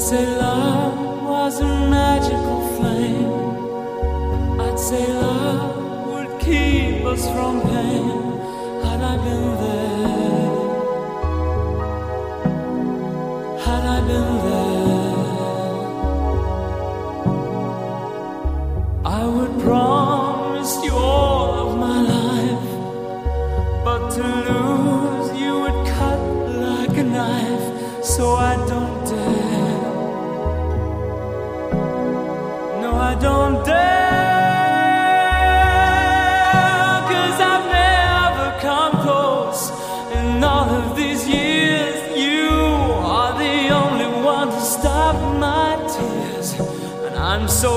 say love was a magical flame. I'd say love would keep us from pain. Had I been there, had I been there, I would promise you all of my life. But to lose you would cut like a knife. So I don't dare, no I don't dare, 'cause I've never come close. In all of these years, you are the only one to stop my tears. And I'm so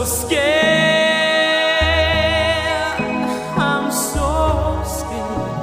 scared, I'm so scared.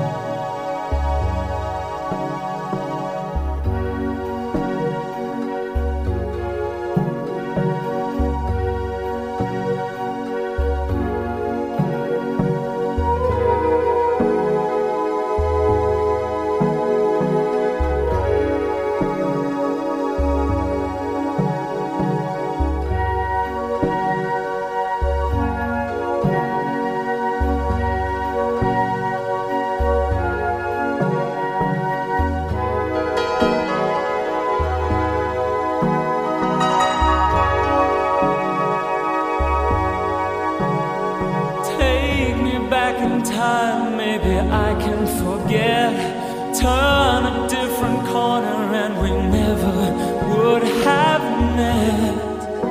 In time, maybe I can forget. Turn a different corner and we never would have met.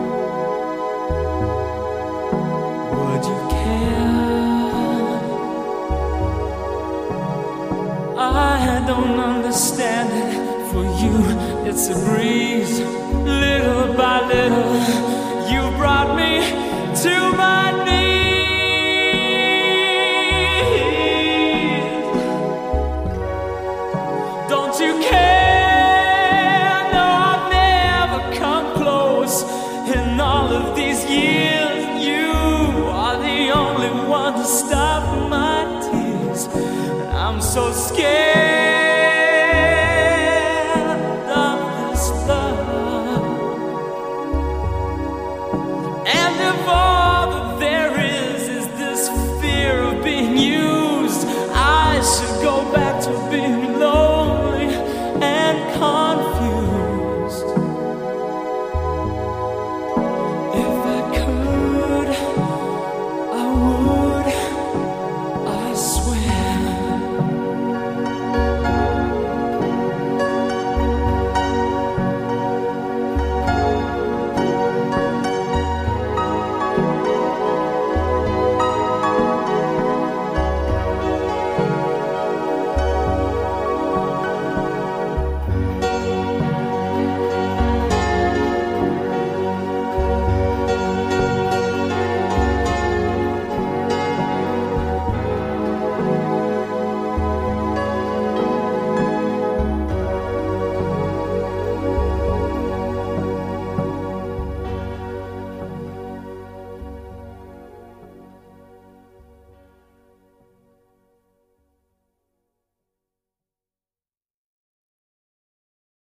Would you care? I don't understand it. For you, it's a breeze. Little by little, you brought me to my knees. Don't you care? No, I've never come close. In all of these years, you are the only one to stop my tears. And I'm so scared of this love. And if all that there is this fear of being used, I should go back to being